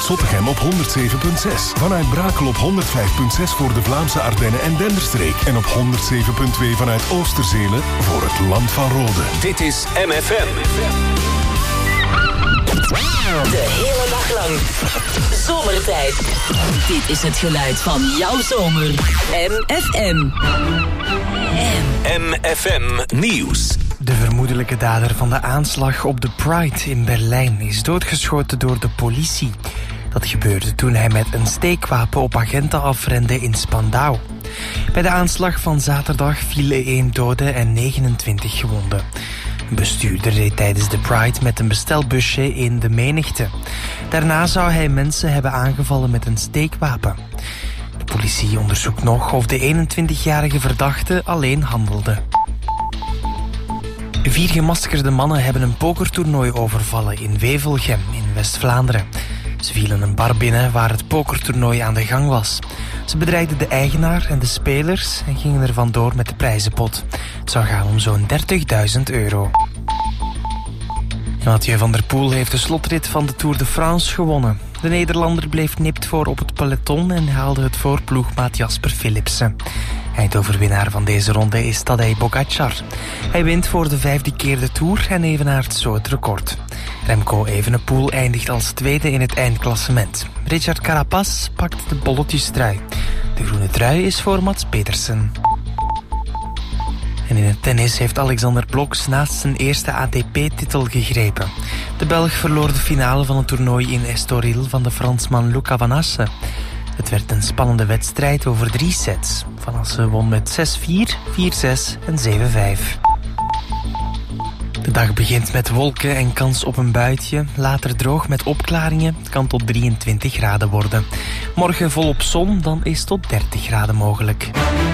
Zottegem op 107.6. Vanuit Brakel op 105.6 voor de Vlaamse Ardennen en Denderstreek. En op 107.2 vanuit Oosterzele voor het Land van Rode. Dit is MFM. De hele dag lang. Zomertijd. Dit is het geluid van jouw zomer. MFM. MFM Nieuws. De vermoedelijke dader van de aanslag op de Pride in Berlijn is doodgeschoten door de politie. Dat gebeurde toen hij met een steekwapen op agenten afrende in Spandau. Bij de aanslag van zaterdag vielen 1 dode en 29 gewonden. Een bestuurder reed tijdens de Pride met een bestelbusje in de menigte. Daarna zou hij mensen hebben aangevallen met een steekwapen. De politie onderzoekt nog of de 21-jarige verdachte alleen handelde. 4 gemaskerde mannen hebben een pokertoernooi overvallen in Wevelgem in West-Vlaanderen. Ze vielen een bar binnen waar het pokertoernooi aan de gang was. Ze bedreigden de eigenaar en de spelers en gingen er vandoor met de prijzenpot. Het zou gaan om zo'n €30.000. Mathieu van der Poel heeft de slotrit van de Tour de France gewonnen. De Nederlander bleef nipt voor op het peloton en haalde het voor ploegmaat Jasper Philipsen. Eindoverwinnaar van deze ronde is Tadej Pogacar. Hij wint voor de 5e keer de Tour en evenaart zo het record. Remco Evenepoel eindigt als tweede in het eindklassement. Richard Carapaz pakt de bolletjestrui. De groene trui is voor Mats Petersen. En in het tennis heeft Alexander Blok naast zijn eerste ATP-titel gegrepen. De Belg verloor de finale van het toernooi in Estoril van de Fransman Luca Van Assen. Het werd een spannende wedstrijd over 3 sets. Van Assen won met 6-4, 4-6 en 7-5. De dag begint met wolken en kans op een buitje. Later droog met opklaringen. Het kan tot 23 graden worden. Morgen volop zon, dan is tot 30 graden mogelijk.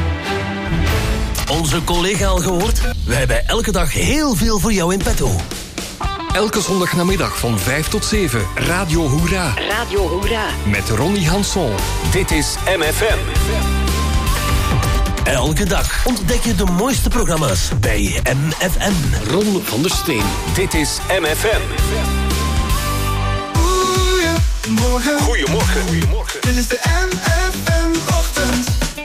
Onze collega al gehoord? We hebben elke dag heel veel voor jou in petto. Elke zondagnamiddag van 5 tot 7. Radio Hoera. Radio Hoera. Met Ronnie Hanson. Dit is MFM. Elke dag ontdek je de mooiste programma's bij MFM. Ron van der Steen. Dit is MFM. Goedemorgen. Goedemorgen. Goedemorgen. Dit is de MFM-ochtend.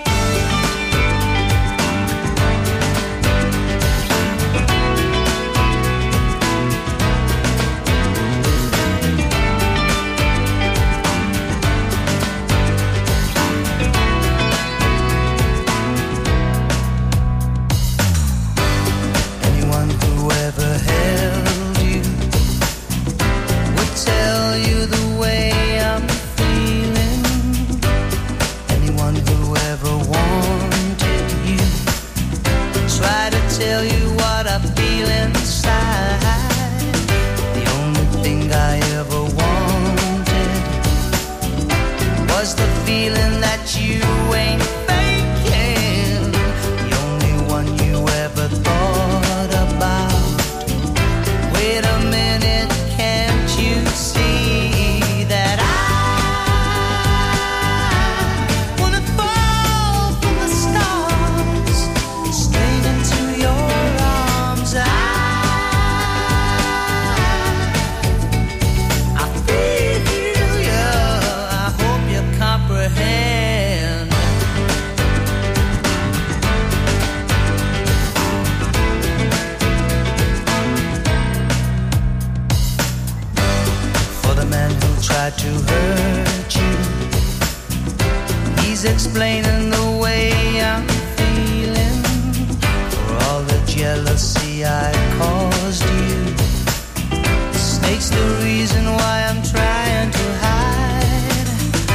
Explaining the way I'm feeling for all the jealousy I caused you. The snake's the reason why I'm trying to hide.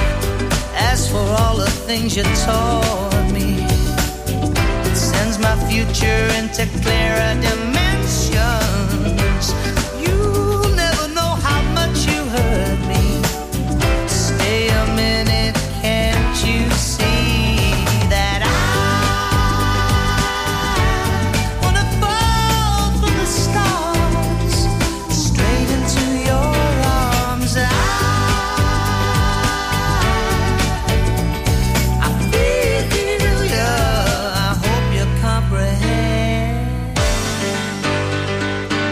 As for all the things you taught me, it sends my future into clearer dimensions. You'll never know how much you hurt me. Stay a minute, can't you see that I wanna fall from the stars straight into your arms? I feel you, I hope you comprehend.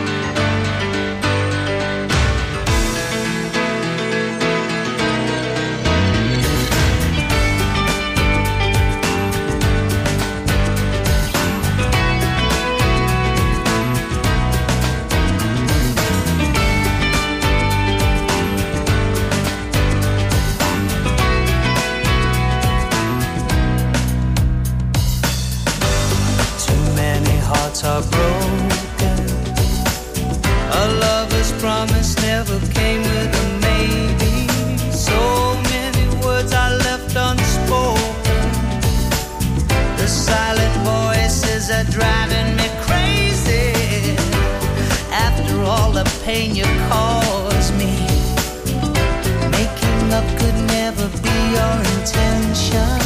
promise never came with a maybe. So many words I left unspoken. The silent voices are driving me crazy. After all the pain you caused me, making up could never be your intention.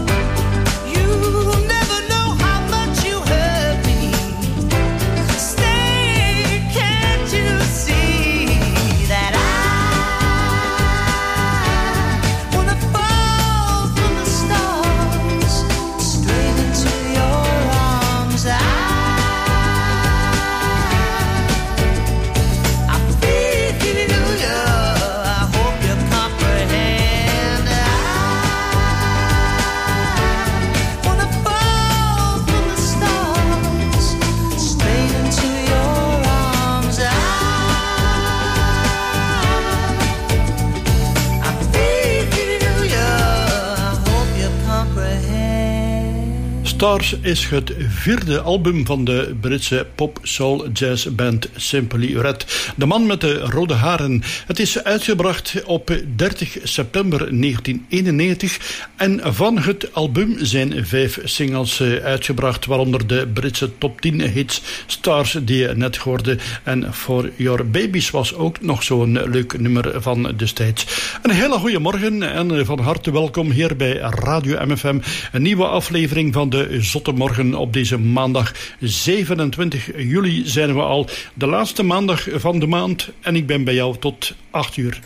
Stars is het vierde album van de Britse pop-soul-jazz-band Simply Red. De man met de rode haren. Het is uitgebracht op 30 september 1991 en van het album zijn 5 singles uitgebracht, waaronder de Britse top 10 hits Stars die je net hoorde en For Your Babies was ook nog zo'n leuk nummer van destijds. Een hele goede morgen en van harte welkom hier bij Radio MFM. Een nieuwe aflevering van de Zotte Morgen op deze maandag 27 juli zijn we al. De laatste maandag van de maand en ik ben bij jou tot 8 uur.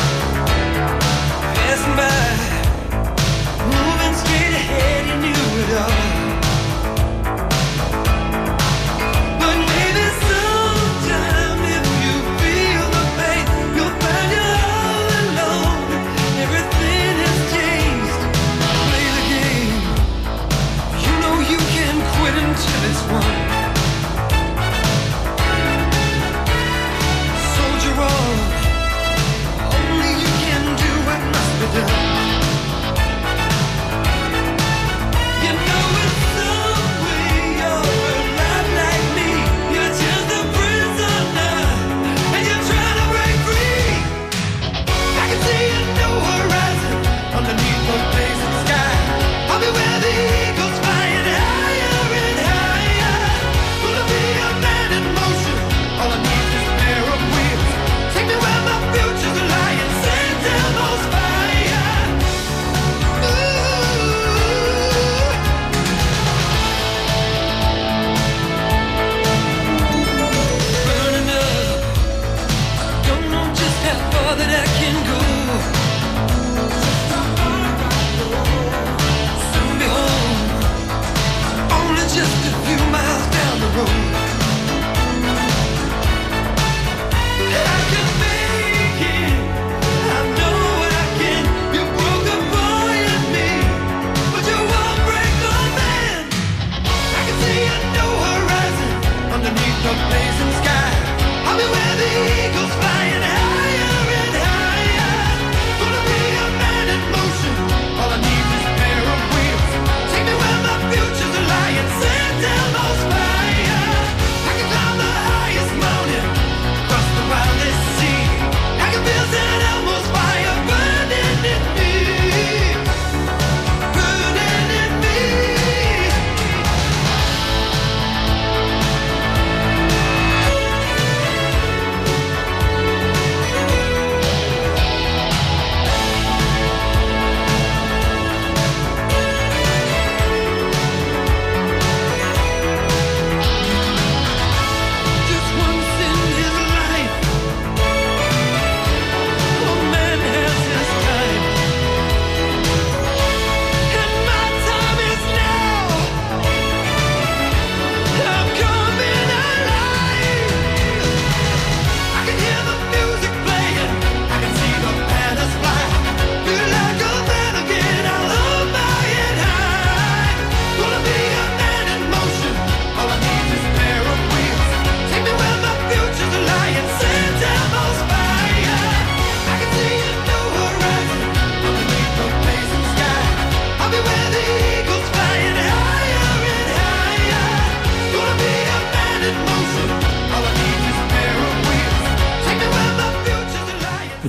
Moving straight ahead, you knew it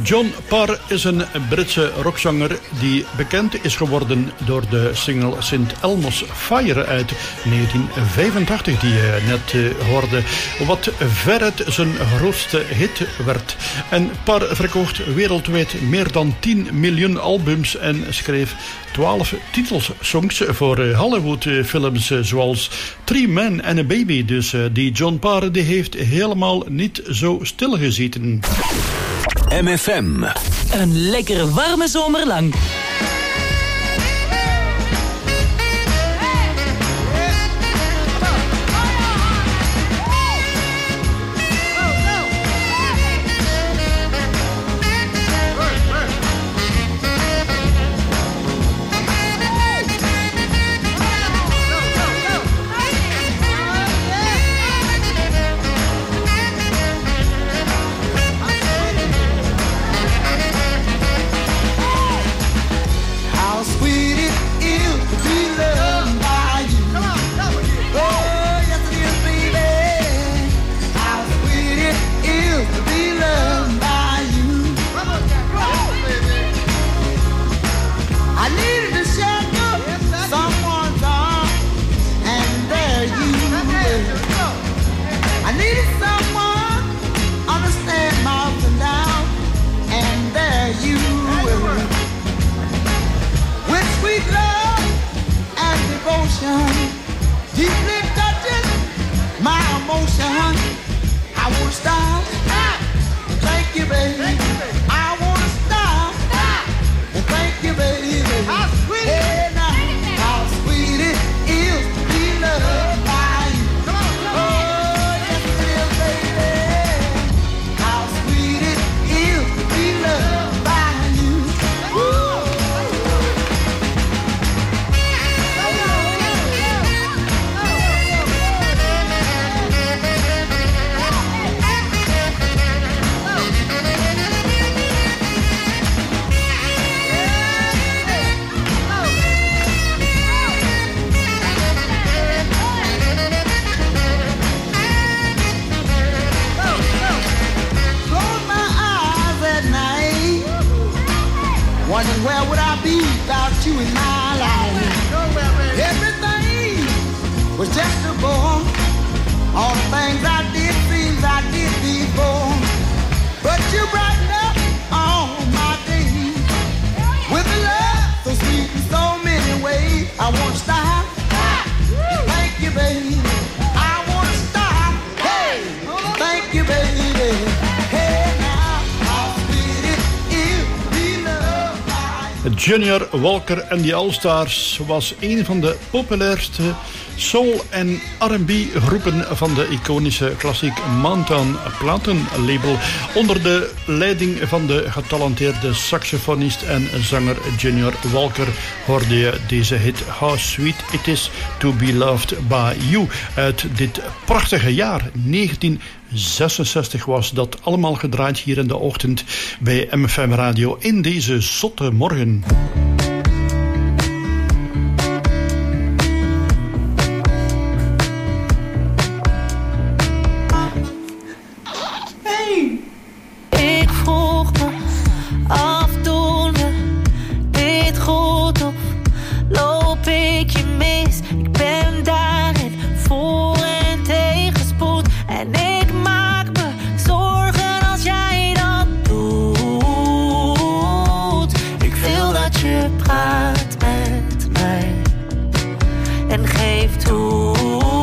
John Parr is een Britse rockzanger die bekend is geworden door de single St. Elmo's Fire uit 1985 die je net hoorde, wat veruit zijn grootste hit werd. En Parr verkocht wereldwijd meer dan 10 miljoen albums en schreef 12 titelsongs voor Hollywoodfilms zoals Three Men and a Baby. Dus die John Parr die heeft helemaal niet zo stilgezeten. MFM. Een lekkere warme zomer lang. Deeply touching my emotion. I won't stop. Thank you, baby. I won't stop. Thank you, baby. How sweet it is. How sweet it is to be loved by you. Oh, yes it is, baby. How sweet it is to be loved by you. Woo. Wondering where would I be without you in my life? Everything was just a bore. All the things I did, things I did before. But you brightened up all my days with a love so sweet in so many ways. I won't stop. Thank you, baby. I won't stop. Hey, thank you, baby. Hey, now, how sweet it is to be loved. Junior Walker en the All-Stars was een van de populairste soul- en R&B groepen van de iconische klassiek Mountain platenlabel. Onder de leiding van de getalenteerde saxofonist en zanger Junior Walker hoorde je deze hit How Sweet It Is To Be Loved By You. Uit dit prachtige jaar 1966 was dat allemaal gedraaid hier in de ochtend bij MFM Radio in deze zotte morgen. Ik vroeg me af, doen we dit goed of loop ik je mis? Ik ben daarin voor en tegenspoed en ik maak me zorgen als jij dat doet. Ik wil dat je praat met mij en geef toe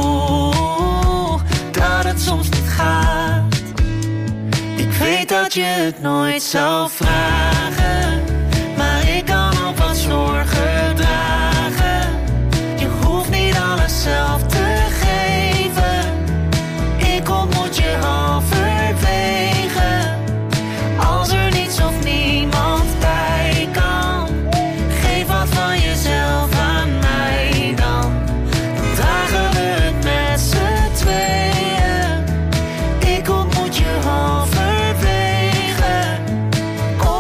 dat het soms niet gaat. Ik weet dat je het nooit zou vragen, maar ik kan ook wat zorgen dragen. Je hoeft niet alles zelf te geven. Ik ontmoet je halverwege. Als er niets of niemand bij kan, geef wat van jezelf aan mij dan. Dan dragen we het met z'n tweeën. Ik ontmoet je halverwege.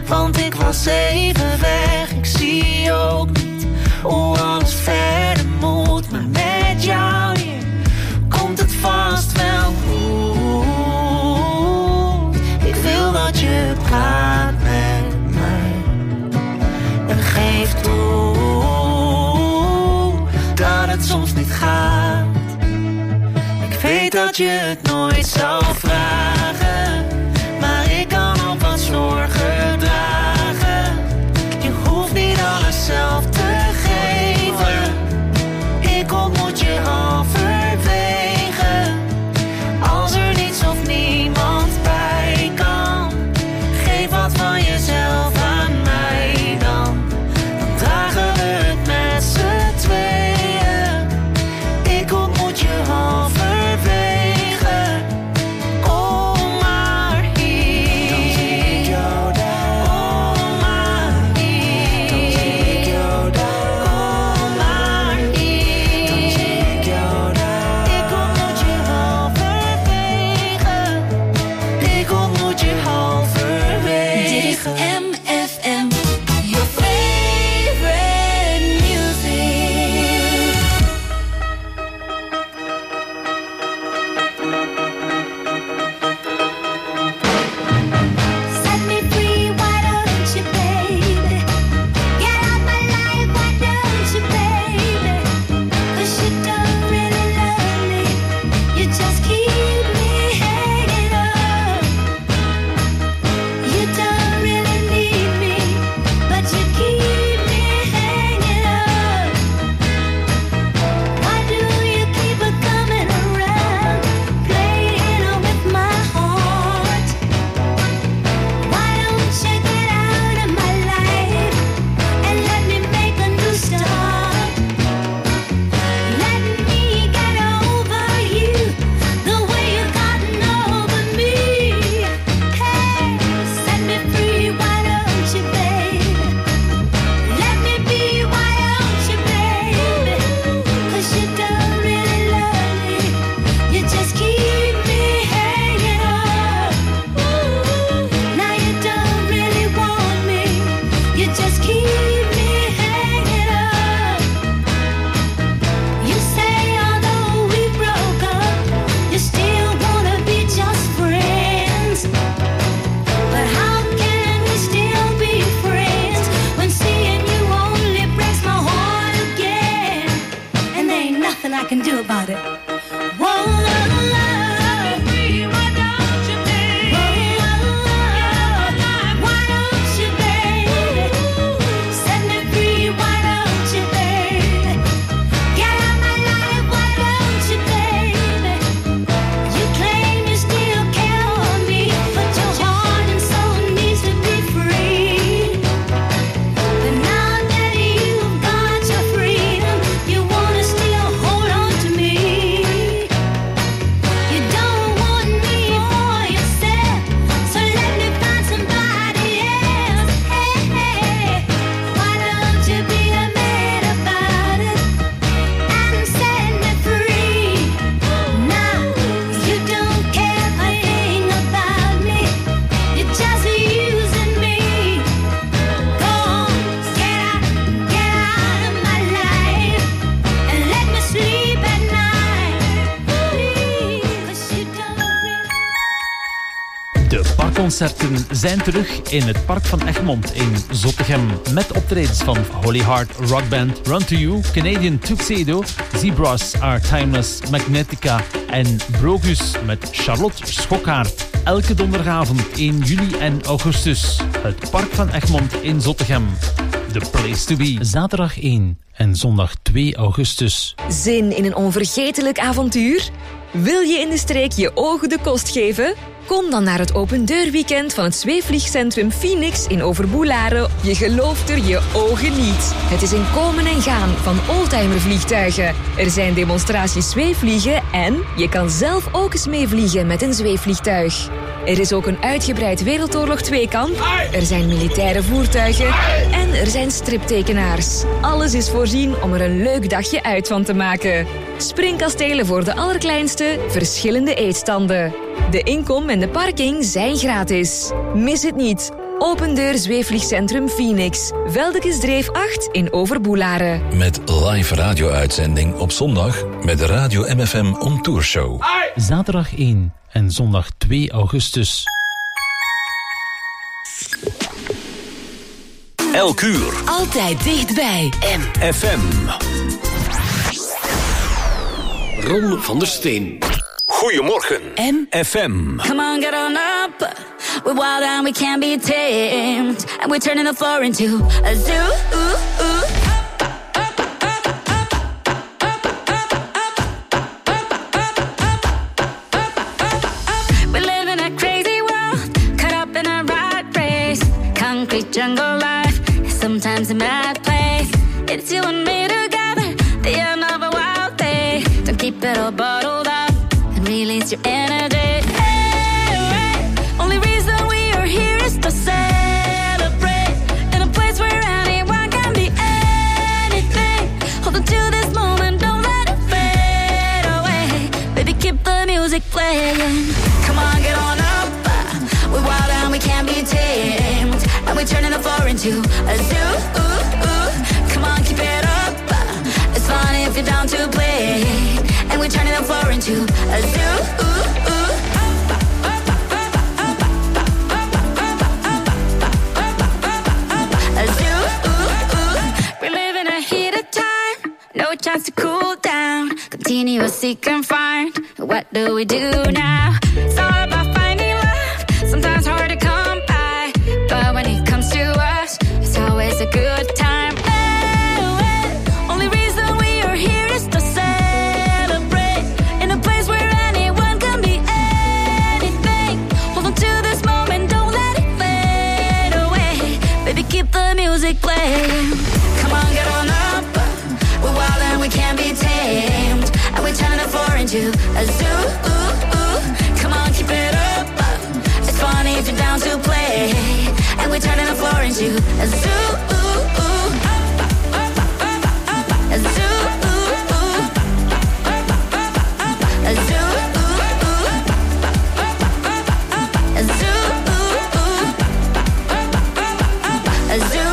Want ik was even weg, ik zie ook niet hoe alles verder moet. Maar met jou hier komt het vast wel goed. Ik wil dat je praat met mij en geef toe dat het soms niet gaat. Ik weet dat je het nooit zou vragen, maar ik kan ook wat zorgen dragen. Je hoeft niet alles zelf te geven. Ik ontmoet je halverwege. Als er niets of niemand bij kan, geef wat van jezelf aan mij dan. Dan dragen we het met z'n tweeën. Ik ontmoet je halverwege. Kom maar hier. Dan zie ik jou daar. Kom maar hier. Dan zie ik jou daar. Kom maar hier. Dan zie ik jou daar. Ik ontmoet je halverwege. Ik ontmoet je halverwege. Dit is MFM, your favorite music. Set me free, why don't you, baby? Get out my life, why don't you, baby? 'Cause you don't really love me. You just keep me hanging up. You don't really need me, but you keep me hanging up. Why do you keep it coming around, playing with my heart? Why don't you get out of my life and let me make a new start? Let me get over you the way you've gotten over me. Hey, set me free, why don't you, baby? Let me be, why don't you, baby? 'Cause you don't really love me. You just keep me hanging up. Now you don't really want me. You just keep me hanging up. You say although we broke up, you still wanna be just friends. But how can we still be friends when seeing you only breaks my heart again? And there ain't nothing I can do about it. Whoa, why don't you, baby? Why don't you, baby? Set me free, why don't you, baby? Get out my life, why don't you, baby? You claim you still care for me, but your heart and soul needs to be free. But now that you've got your freedom, you wanna still hold on to me. You don't want me for yourself, so let me find somebody else. Hey, hey, why don't you be a man about it and set me free? Now you don't care a thing about me, you're just using me. Go on, get out of my life and let me sleep at night. Please, 'cause you don't really. De parkconcerten zijn terug in het Park van Egmond in Zottegem. Met optredens van Holy Heart Rock Band, Run to You, Canadian Tuxedo, Zebras Are Timeless, Magnetica en Brogus met Charlotte Schokkaert. Elke donderdagavond in juli en augustus. Het Park van Egmond in Zottegem. The place to be. Zaterdag 1 en zondag 2 augustus. Zin in een onvergetelijk avontuur? Wil je in de streek je ogen de kost geven? Kom dan naar het opendeurweekend van het zweefvliegcentrum Phoenix in Overboelaren. Je gelooft er je ogen niet. Het is een komen en gaan van oldtimervliegtuigen. Er zijn demonstraties zweefvliegen en je kan zelf ook eens meevliegen met een zweefvliegtuig. Er is ook een uitgebreid Wereldoorlog 2-kamp. Er zijn militaire voertuigen. En er zijn striptekenaars. Alles is voorzien om er een leuk dagje uit van te maken. Springkastelen voor de allerkleinste, verschillende eetstanden. De inkom en de parking zijn gratis. Mis het niet. Open Deur Zweefvliegcentrum Phoenix. Veldekesdreef 8 in Overboelaren. Met live radio-uitzending op zondag met de Radio MFM On Tour Show. Zaterdag 1 en zondag 2 augustus. Elk uur. Altijd dichtbij. MFM. Ron van der Steen. Goedemorgen. MFM. Come on, get on up. We're wild and we can't be tamed. And we're turning the floor into a zoo. We live in a crazy world, caught up in a rat race. Concrete jungle life, sometimes a mad place. It's you and me together, the end of a wild day. Don't keep it all bottled up and release your energy. Hey, only reason we are here is to celebrate in a place where anyone can be anything. Hold on to this moment, don't let it fade away. Baby, keep the music playing. Come on, get on up. We're wild and we can't be tamed. And we're turning the floor into a zoo. Come on, keep it up. It's fun if you're down to play. And we're turning the floor into a zoo. A zoo. We live in a heated time, no chance to cool down. Continuously confined. What do we do now? It's all about finding love. Sometimes hard to come by, but when it comes to us, it's always a good time. Only reason we are here is to celebrate in a place where anyone can be anything. Hold on to this moment, don't let it fade away. Baby, keep the music playing. Come on, get on up. We're wild and we can't be tamed. And we're turning the floor into a zoo. Come on, keep it up. It's funny if you're down to play. And we're turning the floor into a zoo. A zoo. A zoo. A zoo. A zoo.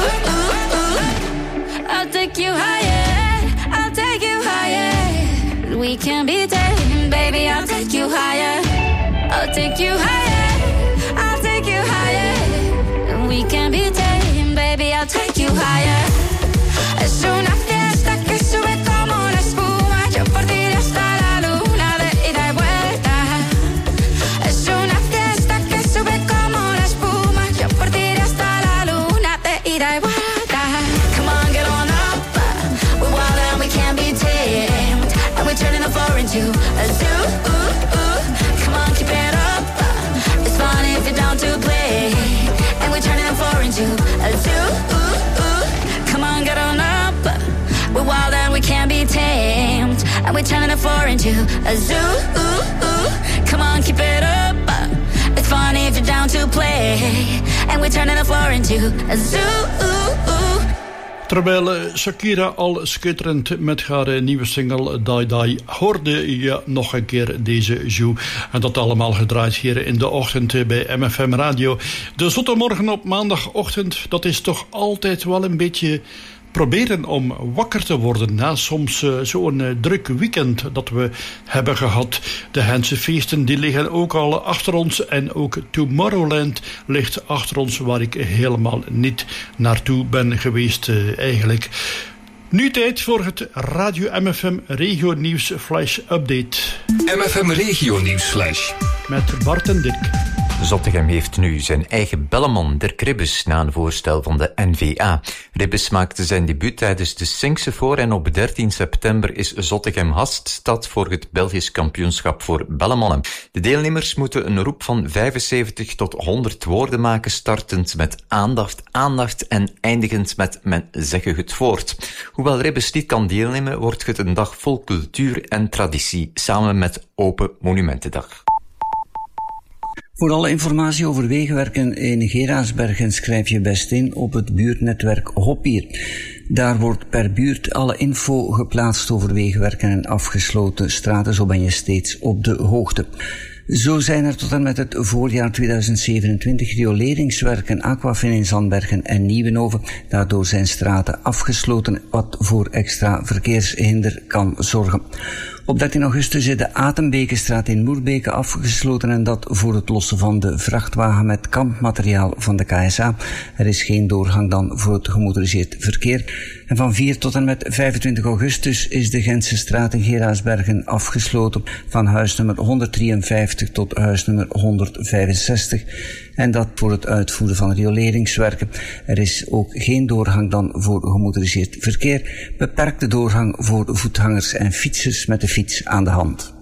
I'll take you higher. I'll take you higher. We can be tamed, baby. I'll take you higher. I'll take you higher. I'll take you higher. We can be tamed, baby. I'll take you higher. Es una fiesta que sube como la espuma. Yo por ti iré hasta la luna de ida y vuelta. Es una fiesta que sube como la espuma. Yo por ti iré hasta la luna de ida y vuelta. Come on, get on up. We're wild and we can't be tamed. And we're turning the floor into a zoo. Come on, keep it up. It's fun if you're down to play. And we're turning the floor into a zoo. Come on, get on up. We're wild and we can't be tamed. And we're turning the floor into a zoo. Come on, keep it up. It's fun if you're down to play. And we're turning the floor into a zoo. Terwijl Shakira al schitterend met haar nieuwe single Die Die hoorde je nog een keer deze Jou. En dat allemaal gedraaid hier in de ochtend bij MFM Radio. De zotte morgen op maandagochtend, dat is toch altijd wel een beetje proberen om wakker te worden na soms zo'n druk weekend dat we hebben gehad. De Hense feesten die liggen ook al achter ons en ook Tomorrowland ligt achter ons, waar ik helemaal niet naartoe ben geweest eigenlijk. Nu tijd voor het Radio MFM Regio Nieuws Flash Update. MFM Regio Nieuws Flash. Met Bart en Dirk. Zottegem heeft nu zijn eigen belleman, Dirk Ribbes, na een voorstel van de NVA. Ribbes maakte zijn debuut tijdens de Singsefoor en op 13 september is Zottegem gaststad voor het Belgisch kampioenschap voor bellemannen. De deelnemers moeten een roep van 75 tot 100 woorden maken, startend met aandacht en eindigend met men zeggen het voort. Hoewel Ribbes niet kan deelnemen, wordt het een dag vol cultuur en traditie, samen met Open Monumentendag. Voor alle informatie over wegenwerken in Geraardsbergen schrijf je best in op het buurtnetwerk Hoppier. Daar wordt per buurt alle info geplaatst over wegenwerken en afgesloten straten, zo ben je steeds op de hoogte. Zo zijn er tot en met het voorjaar 2027 rioleringswerken Aquafin in Zandbergen en Nieuwenhoven. Daardoor zijn straten afgesloten, wat voor extra verkeershinder kan zorgen. Op 13 augustus is de Atembekenstraat in Moerbeke afgesloten en dat voor het lossen van de vrachtwagen met kampmateriaal van de KSA. Er is geen doorgang dan voor het gemotoriseerd verkeer. En van 4 tot en met 25 augustus is de Gentse straat in Geraardsbergen afgesloten van huisnummer 153 tot huisnummer 165. En dat voor het uitvoeren van rioleringswerken. Er is ook geen doorgang dan voor gemotoriseerd verkeer. Beperkte doorgang voor voetgangers en fietsers met de fiets aan de hand.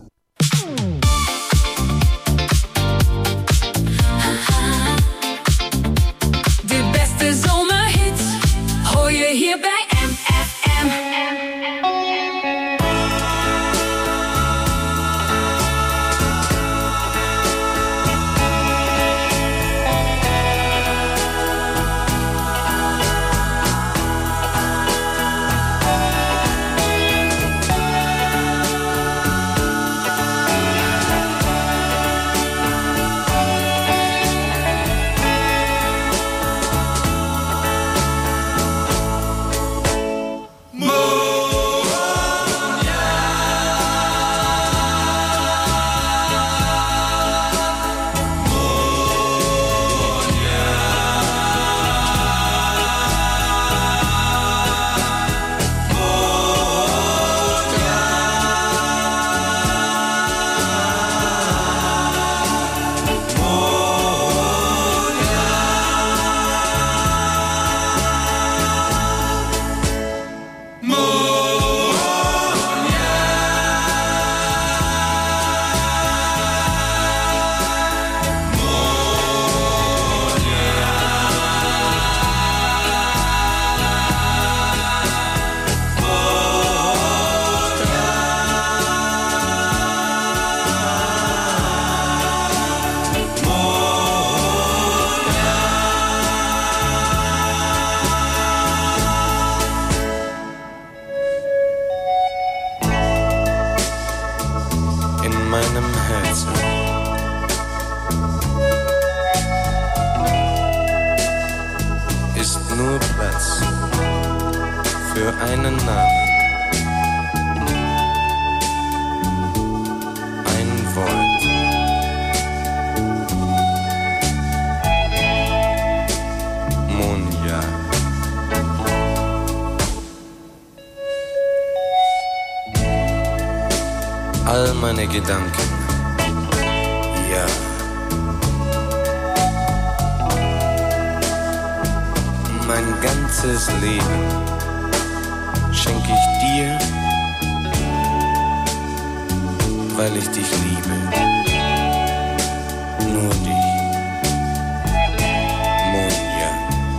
De beste zomerhits hoor je hier bij MFM. All meine Gedanken, ja. Mein ganzes Leben schenk ich dir, weil ich dich liebe. Nur dich, Monja.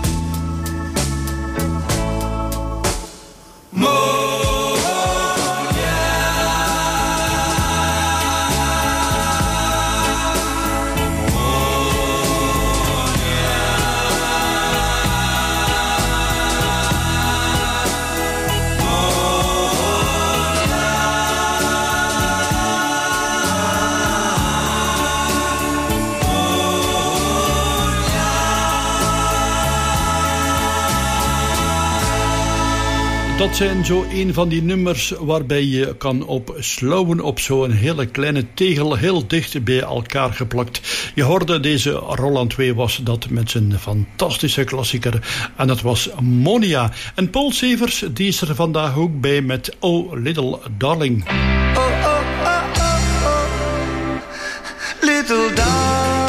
Dat zijn zo een van die nummers waarbij je kan op slauwen op zo'n hele kleine tegel, heel dicht bij elkaar geplakt. Je hoorde deze Roland 2 was dat met zijn fantastische klassieker en dat was Monia. En Paul Severs, die is er vandaag ook bij met Oh Little Darling. Oh, oh, oh, oh, oh. Little darling.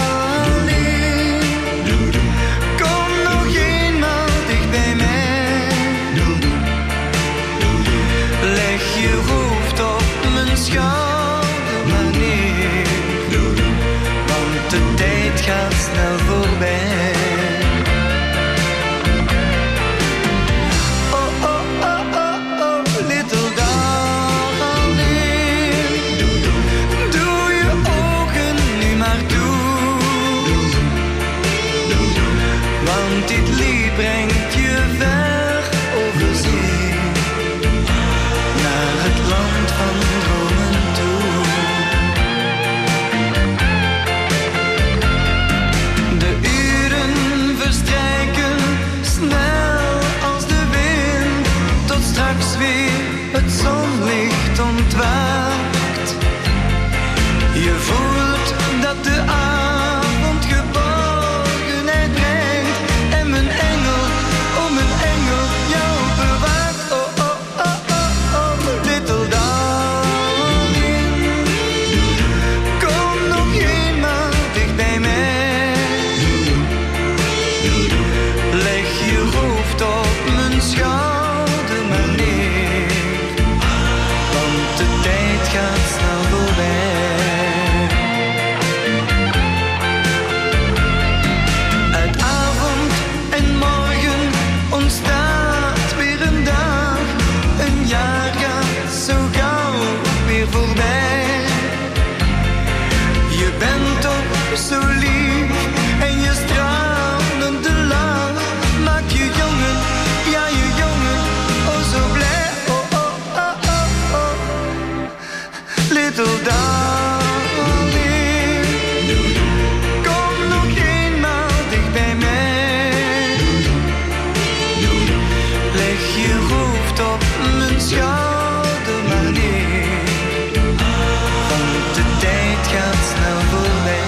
Schouder maar neer, want de tijd gaat snel voorbij. Oh, oh, oh, oh, oh, little darling, doe je ogen nu maar toe. zo lief en je stralende lach maak je jongen, ja je jongen, oh zo blij, oh oh oh oh oh. Little darling, kom nog eenmaal dicht bij mij. Leg je hoofd op mijn schouder maar neer, want de tijd gaat snel voorbij.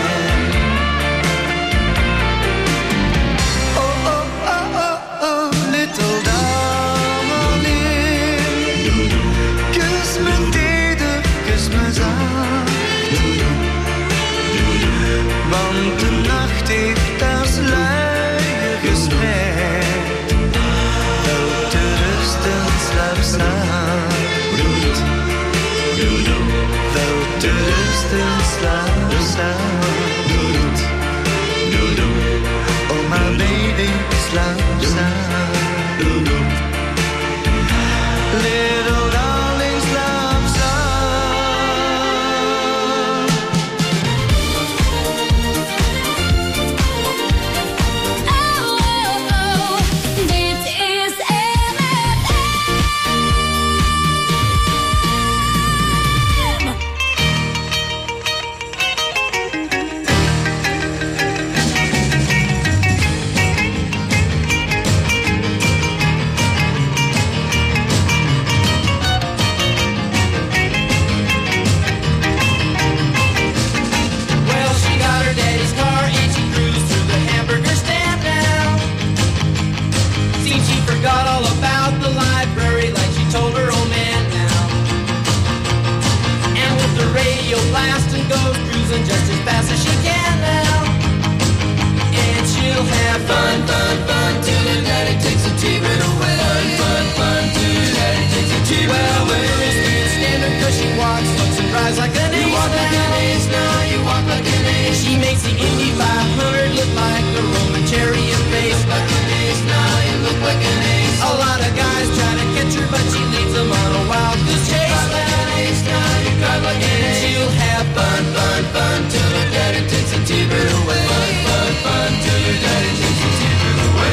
Oh oh oh oh oh, little darling, kus me teder, kus me zacht, want de nacht heeft haar sluier gespreid. Wel te rusten, slaap zacht, wel te rusten, slaap zacht. Oh my baby, slaap zacht. Little darling, slaap zacht. Dit is Well, she got her daddy's car and she cruised through the hamburger stand now. Seems she forgot all about the library like she told her old man now. And with the radio blasting goes cruising just as fast as she can now. And she'll have fun, fun, fun till her daddy takes a T-bird away. Fun, fun, fun till her daddy takes a T-bird away. Well, the girls can't stand her 'cause she walks, looks and drives like an ace. You walk like an ace now, you walk like an ace. She makes the Indy 500 look like a Roman chariot race. You look like an ace now, you look like an ace. A lot of guys try to catch her, but she leads them on a wild goose chase. You drive like an ace now, you drive like an ace. She'll have fun, fun, fun till her daddy takes a T-bird away. Fun, fun, fun till her daddy takes a T-bird away.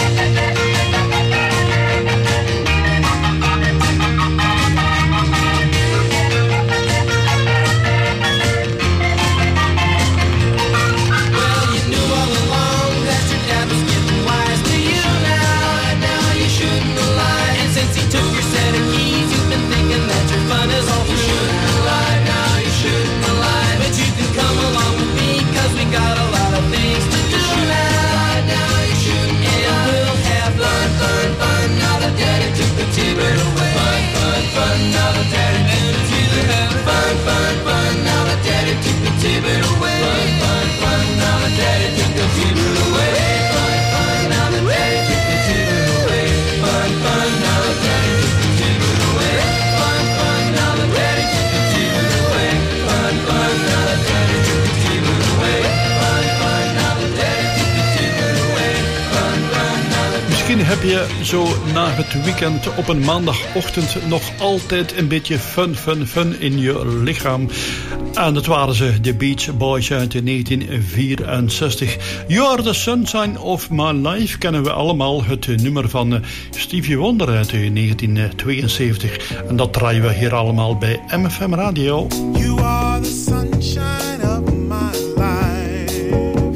Well, you knew all along that your dad was getting wise to you now. Now you shouldn't have lied. And since he took your set of keys, you've been thinking that your fun is all through. You shouldn't have lied. Now you shouldn't have lied. But you can come along with me 'cause we got a lot of things to do now. Now you shouldn't have lied. And we'll have fun, fun, fun. Now that daddy took the T-bird away. Fun, fun, fun. Now that daddy took the T-bird away. Fun, fun, fun. Now that daddy took the T-bird away. Fun, fun, fun. Now that daddy took the T-bird away. Fun, fun. Now that daddy took the T-bird away. Fun, fun. Now that daddy took the T-bird away. Fun, fun. Now that daddy took the T-bird away. Fun, fun. Now that daddy took the T-bird away. Fun, fun. Now that daddy took the T-bird away. Fun, fun. Now that. Misschien heb je zo na het weekend op een maandagochtend nog altijd een beetje fun in je lichaam. En dat waren ze, de Beach Boys uit 1964. You Are the Sunshine of My Life kennen we allemaal. Het nummer van Stevie Wonder uit 1972. En dat draaien we hier allemaal bij MFM Radio. You are the sunshine of my life.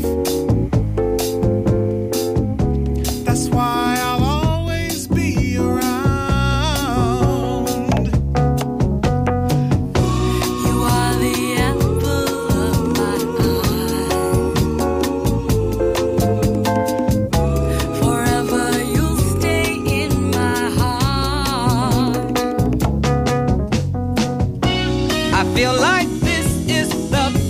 That's why I'll always be around. You are the apple of my eye. Forever you'll stay in my heart. I feel like this is the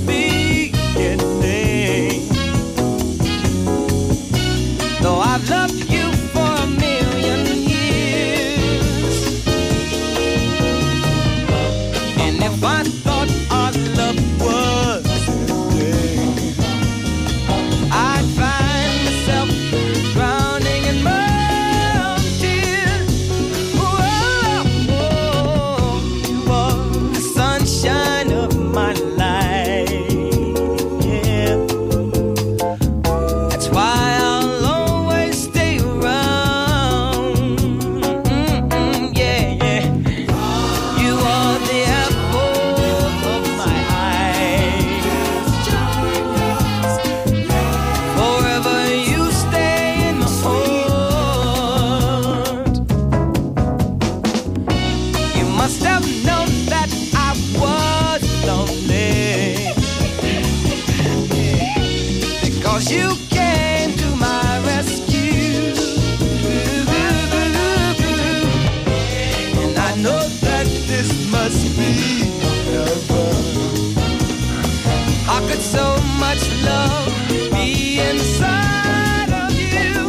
'cause you came to my rescue. And I know that this must be heaven. How could so much love be inside of you?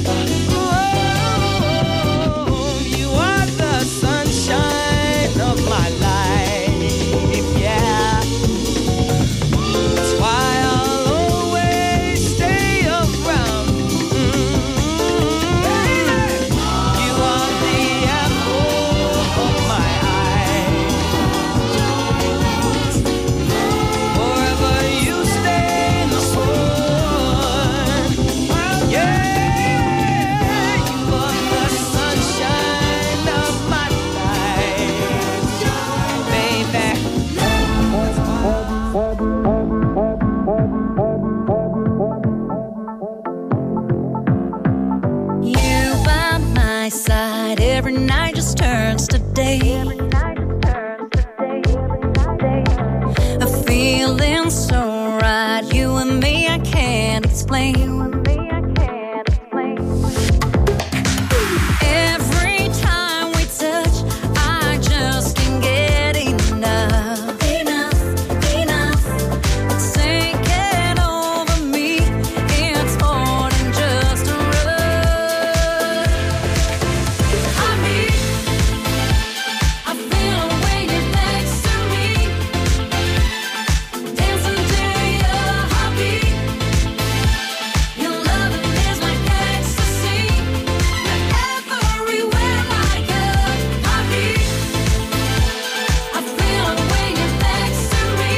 Oh, you are the sunshine of my life, yeah. That's why I'll always stay around. You are the apple of my eye. Forever you stay in the sun. Yeah, you are the sunshine of my life, baby. You by my side every night just turns to day. A feeling so right, you and me I can't explain. Every time we touch, I just can't get enough. It's taking over me. It's more than just a rush. I feel when you're next to me, dancing to your heartbeat. Your loving is like ecstasy. Everywhere I go, I feel when you're next to me,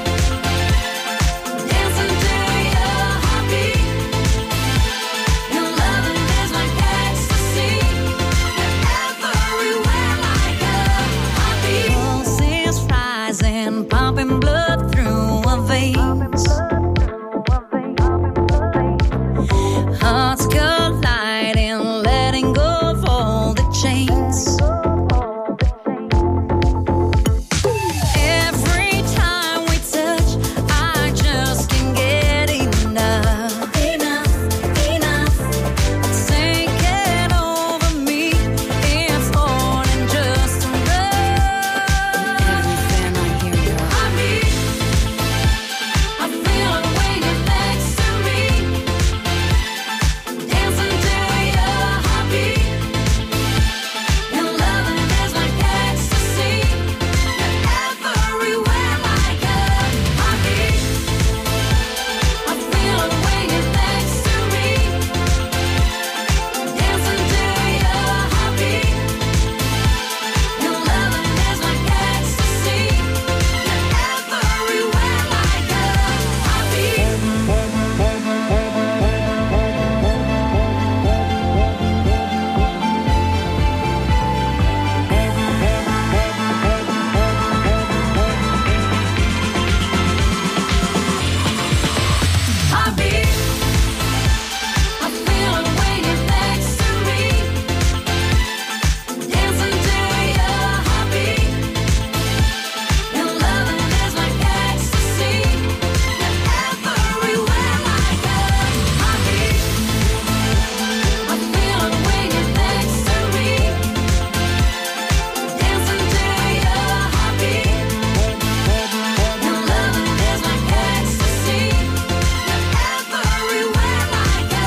dancing to your heartbeat. Your loving is like ecstasy. Everywhere I go, pulse is rising, pumping blood through our veins. Hearts colliding, letting go of all the chains. Every time we touch, I just can't get enough. It's taking over me. It's more than just a rush. Everything I hear your heartbeat. I feel it when you're next to me, dancing to your heartbeat. Your loving is like ecstasy. Everywhere I go, I feel it when you're next to me, dancing to your heartbeat. Your loving is like ecstasy. Everywhere I go, I feel it when you're next to me, dancing to your heartbeat. Your loving is like ecstasy. Everywhere I go, I feel it when you're next to me, dancing to your heartbeat. Your loving is like ecstasy. Everywhere I go,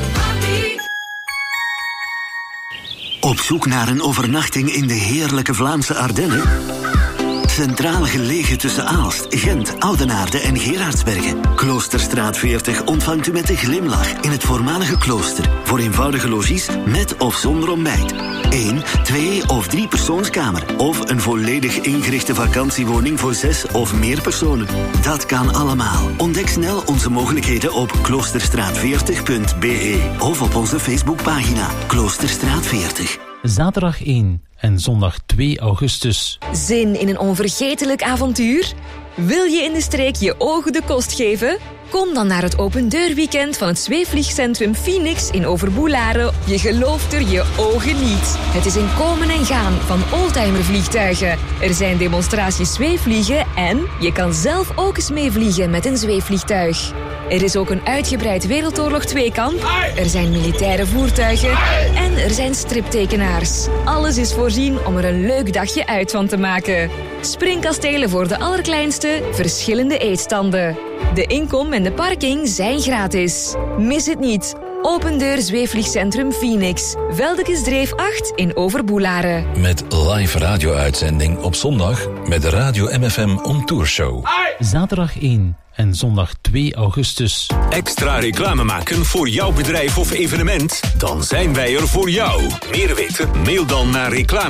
Op zoek naar een overnachting in de heerlijke Vlaamse Ardennen? Centraal gelegen tussen Aalst, Gent, Oudenaarde en Gerardsbergen. Kloosterstraat 40 ontvangt u met een glimlach in het voormalige klooster. Voor eenvoudige logies met of zonder ontbijt. 1, 2 of 3 persoonskamer. Of een volledig ingerichte vakantiewoning voor 6 of meer personen. Dat kan allemaal. Ontdek snel onze mogelijkheden op kloosterstraat40.be of op onze Facebookpagina Kloosterstraat 40. Zaterdag 1 en zondag 2 augustus. Zin in een onvergetelijk avontuur? Wil je in de streek je ogen de kost geven? Kom dan naar het opendeurweekend van het zweefvliegcentrum Phoenix in Overboelaren. Je gelooft er je ogen niet. Het is een komen en gaan van oldtimervliegtuigen. Er zijn demonstraties zweefvliegen en je kan zelf ook eens meevliegen met een zweefvliegtuig. Er is ook een uitgebreid Wereldoorlog 2-kamp. Er zijn militaire voertuigen. En er zijn striptekenaars. Alles is voorzien om er een leuk dagje uit van te maken. Springkastelen voor de allerkleinste, verschillende eetstanden. De inkom en de parking zijn gratis. Mis het niet. Opendeur Zweefvliegcentrum Phoenix. Veldekesdreef 8 in Overboelaren. Met live radio-uitzending op zondag met de Radio MFM On Tour Show. Zaterdag 1 en zondag 2 augustus. Extra reclame maken voor jouw bedrijf of evenement? Dan zijn wij er voor jou. Meer weten? Mail dan naar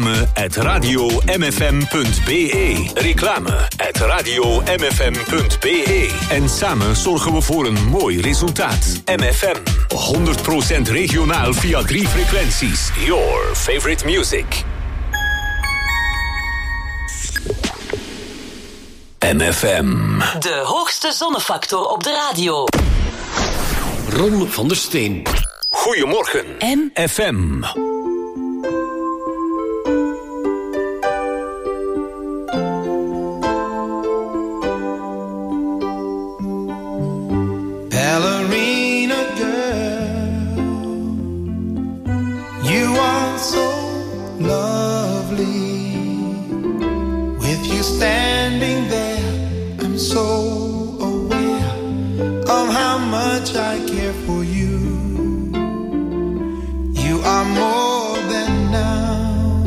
reclame@radiomfm.be. Reclame@radiomfm.be. En samen zorgen we voor een mooi resultaat. MFM. 100% regionaal via 3 frequenties. Your favorite music. MFM. De hoogste zonnefactor op de radio. Ron van der Steen. Goedemorgen. MFM. Ballerina girl, you are so lovely. With you standing there, I'm so aware of how much I care for you. You are more than now.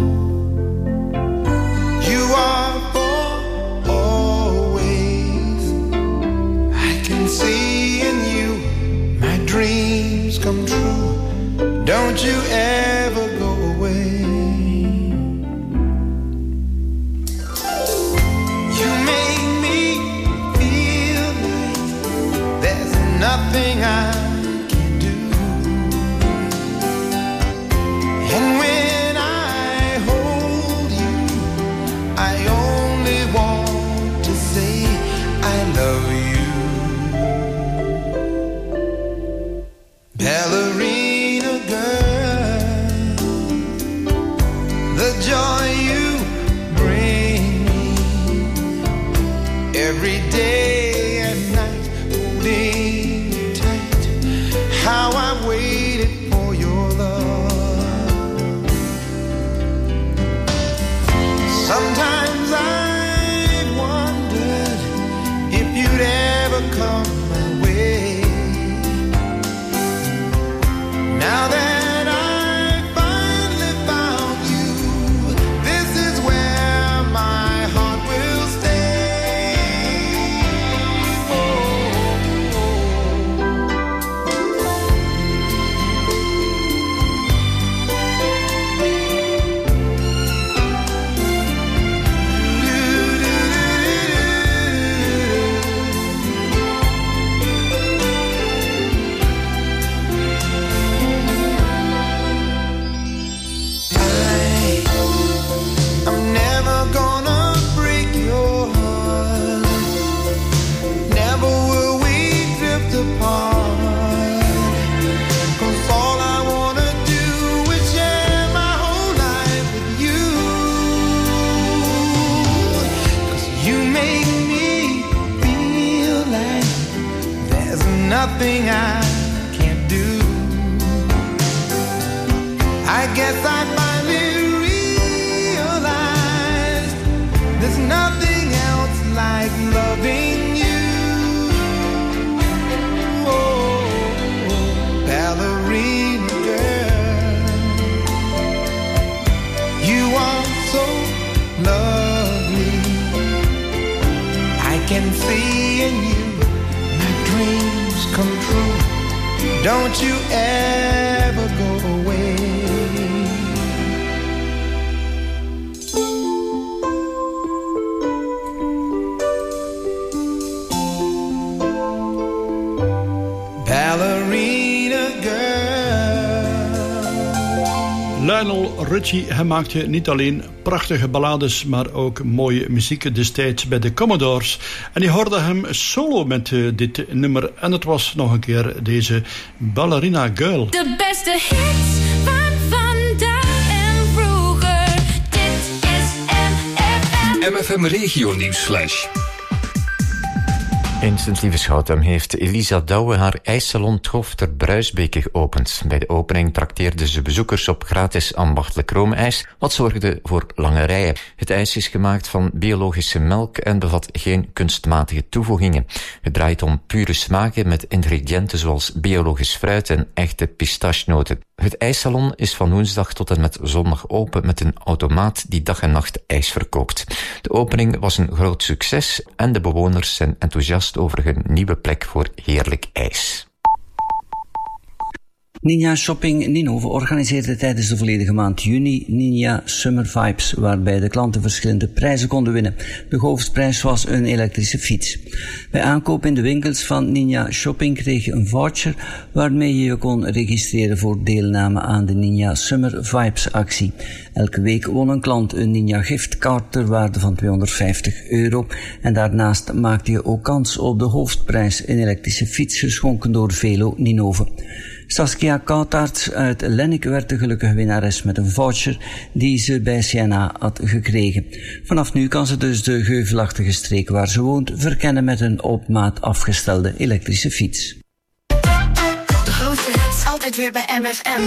You are for always. I can see in you my dreams come true. Don't you ever go away. Nothing I can do. And when I hold you, I only want to say I love you. Ballerina girl, the joy you bring me every day and night holding. How I waited for your love. Sometimes I wondered if you'd ever come my way. Now that I finally found you, this is where my heart will stay. Oh. Nothing I can't do. I guess I finally realized there's nothing else like loving you. Oh, ballerina girl, you are so lovely. I can see in you my dreams come true. Don't you ever go away. Ballerina girl. Lionel Richie, hij maakte niet alleen prachtige ballades, maar ook mooie muziek destijds bij de Commodores. En je hoorde hem solo met dit nummer. En het was nog een keer deze Ballerina Girl. De beste hits van vandaag en vroeger. Dit is MFM. MFM Regio Nieuwsflash. In Sint-Lieveschoten heeft Elisa Douwe haar ijssalon 't Hof ter Bruisbeke geopend. Bij de opening trakteerde ze bezoekers op gratis ambachtelijk roomijs, wat zorgde voor lange rijen. Het ijs is gemaakt van biologische melk en bevat geen kunstmatige toevoegingen. Het draait om pure smaken met ingrediënten zoals biologisch fruit en echte pistachenoten. Het ijssalon is van woensdag tot en met zondag open met een automaat die dag en nacht ijs verkoopt. De opening was een groot succes en de bewoners zijn enthousiast over hun nieuwe plek voor heerlijk ijs. Ninja Shopping Ninove organiseerde tijdens de volledige maand juni Ninja Summer Vibes, waarbij de klanten verschillende prijzen konden winnen. De hoofdprijs was een elektrische fiets. Bij aankoop in de winkels van Ninja Shopping kreeg je een voucher waarmee je je kon registreren voor deelname aan de Ninja Summer Vibes actie. Elke week won een klant een Ninja giftcard ter waarde van €250 en daarnaast maakte je ook kans op de hoofdprijs, een elektrische fiets geschonken door Velo Ninove. Saskia Koutaerts uit Lennik werd de gelukkige winnares met een voucher die ze bij CNA had gekregen. Vanaf nu kan ze dus de geuvelachtige streek waar ze woont verkennen met een op maat afgestelde elektrische fiets. De grootste hits altijd weer bij MFM.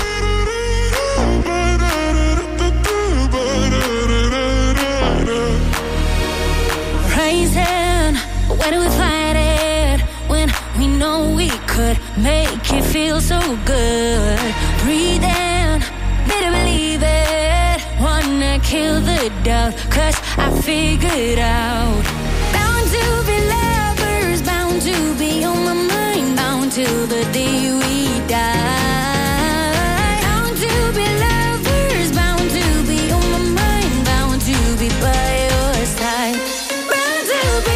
Raising, where do we find it? When we know we could make it feel so good. Breathe in, better believe it. Wanna kill the doubt, 'cause I figured out. Bound to be lovers, bound to be on my mind, bound till the day we die. Bound to be lovers, bound to be on my mind, bound to be by your side. Bound to be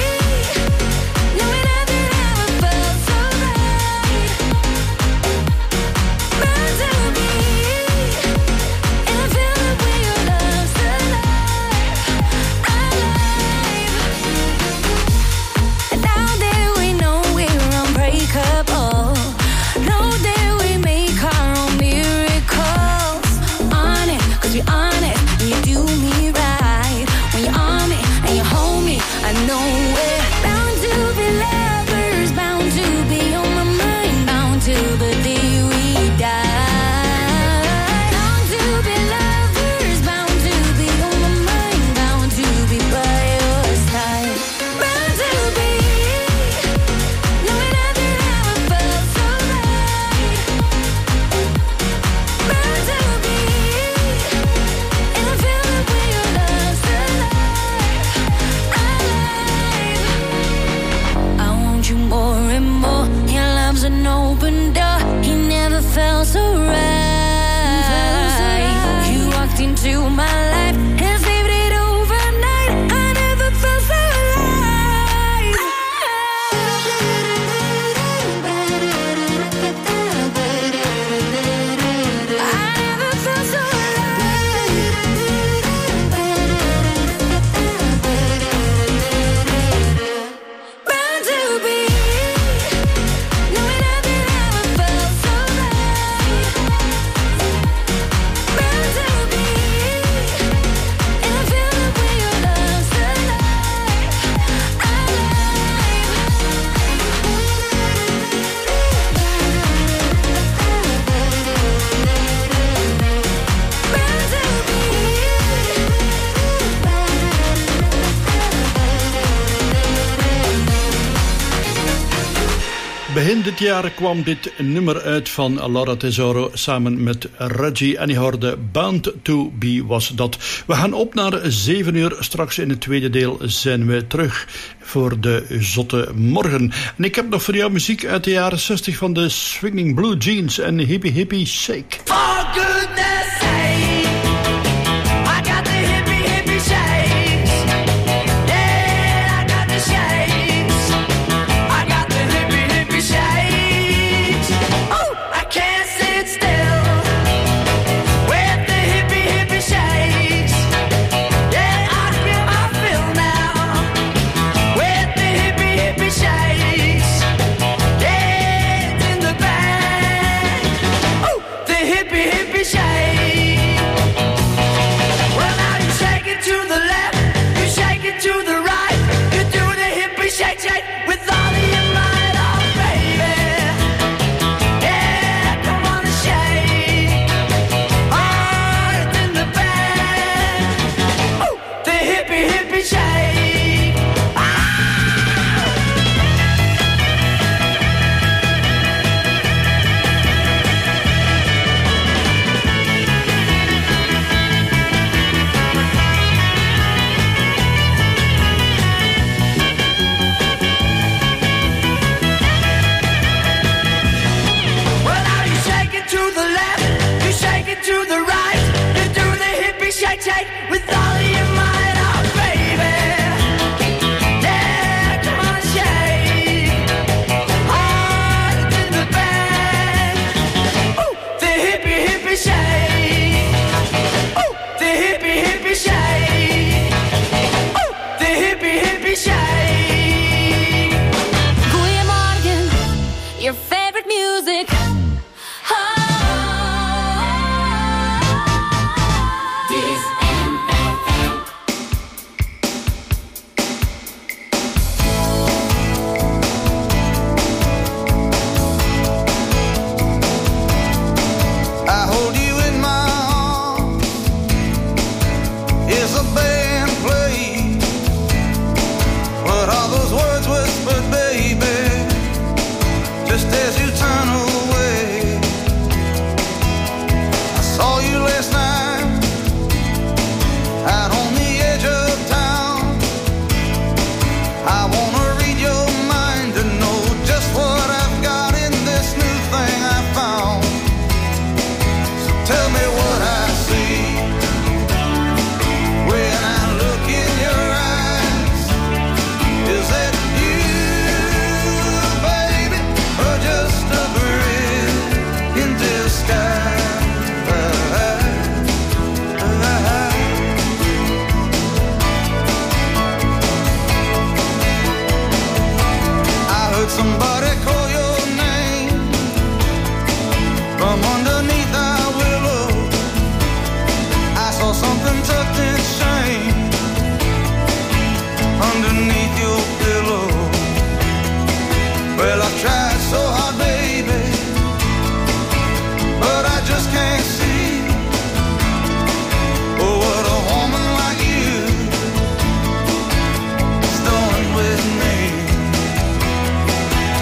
Begin dit jaar kwam dit nummer uit van Laura Tesoro samen met Reggie en die hoorde Bound to Be was dat. We gaan op naar 7 uur. Straks in het tweede deel zijn we terug voor de zotte morgen. En ik heb nog voor jou muziek uit de jaren 60 van de Swinging Blue Jeans en Hippie Hippie Shake. For goodness sake, I got the hippie hippie shakes. Yeah, I got the shakes. I got the hippie hippie shakes. Oh, I can't sit still.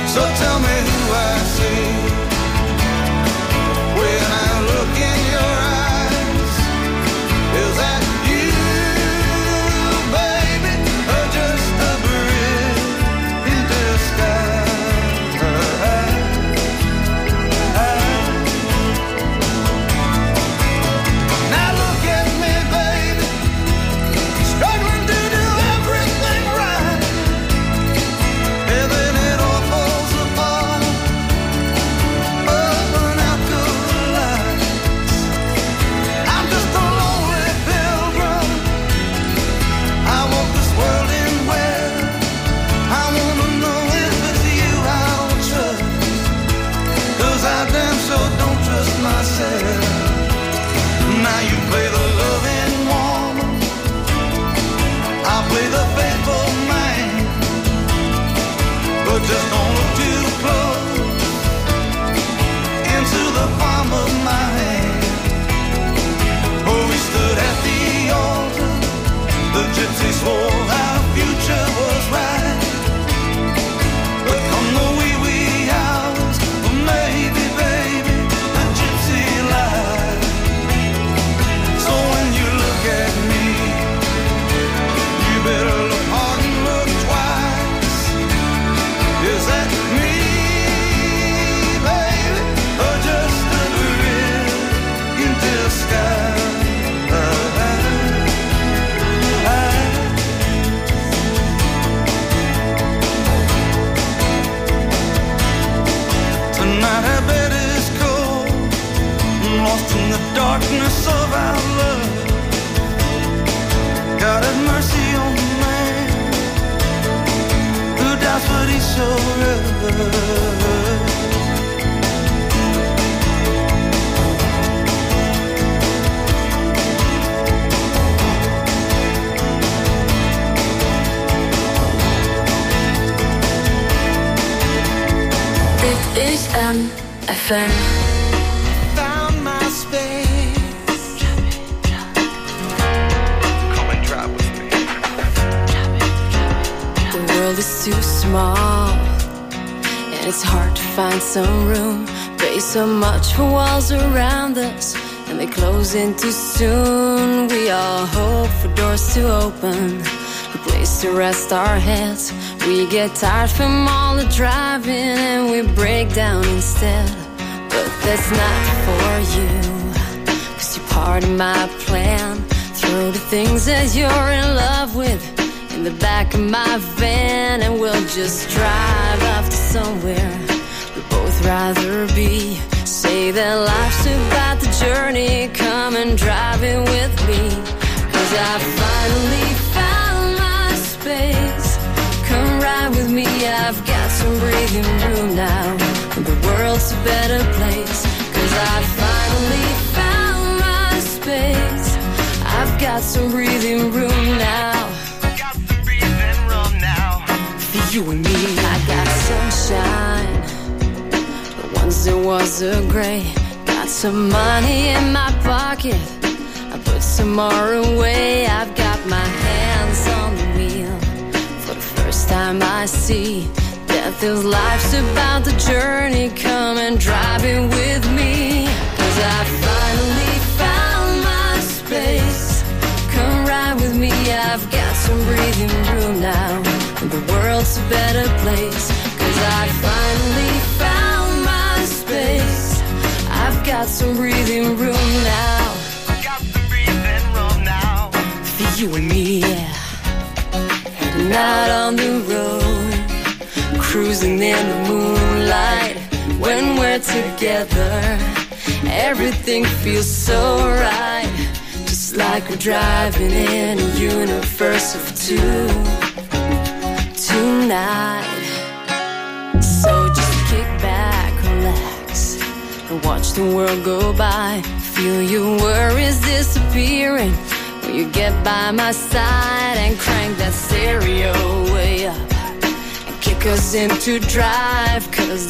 So tell me who I see when I look in your eyes. Is that you, baby, or just a bridge in disguise? Now look at me, baby, struggling to do everything right, and then it all falls apart. Open out the lights. I'm just a lonely pilgrim. I walk this world in where I wanna know if it's you I'll trust. 'Cause I damn sure don't trust myself. Now you play the loving woman, I'll play the faithful man. But just don't look too close into the palm of my hand. Oh, we stood at the altar, the gypsy swore our future was right. But come the wee hours, well, maybe, baby, the gypsy lied. So when you look at me, you better look hard and look twice. Is that me, baby, or just a bridge in disguise? Tonight our bed is cold, lost in the darkness of our love. God have mercy on the man who does what he so loves. Dit is MFM. Found my space. Come and drive with me. The world is too small, and it's hard to find some room. Pay so much for walls around us, and they close in too soon. We all hope for doors to open, a place to rest our heads. We get tired from all the driving, and we break down instead. But that's not for you, 'cause you're part of my plan. Throw the things that you're in love with in the back of my van, and we'll just drive off to somewhere we'd both rather be. Say that life's about the journey, come and drive it with me. 'Cause I finally found my space. Come ride with me, I've got some breathing room now, and the world's a better place. 'Cause I finally found my space. I've got some breathing room now. For you and me, I got sunshine, but once there was a gray. Got some money in my pocket, I put some more away. I've got my hands on the wheel. For the first time I see that this life's about the journey. Come and drive it with me, 'cause I finally found my space. Come ride with me, I've got some breathing room now, and the world's a better place. 'Cause I finally found my space. I've got some breathing room now. For you and me, yeah. Heading out on the road, cruising in the moonlight. When we're together, everything feels so right. Just like we're driving in a universe of two tonight. So just kick back, relax, and watch the world go by. Feel your worries disappearing when you get by my side, and crank that stereo way up and kick us into drive. 'Cause